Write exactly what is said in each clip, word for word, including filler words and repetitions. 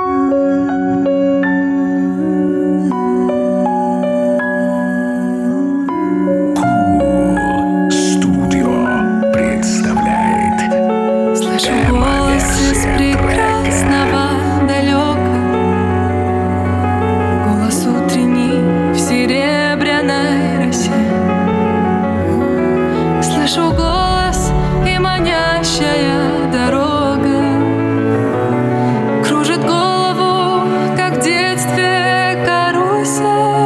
Слышу голос и манящая дорога кружит голову, как в детстве карусель.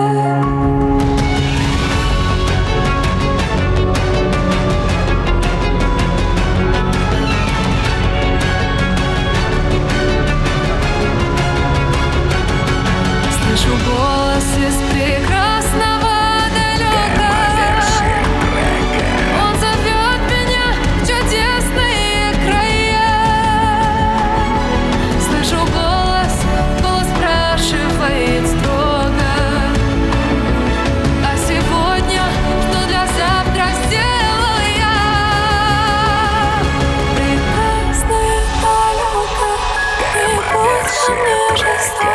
Слышу голос из прекрасного далека. Он зовет меня в чудесные края. Слышу голос, голос спрашивает строго: а сегодня что для завтра сделал я? Прекрасный далеко, не будь ко мне жесток.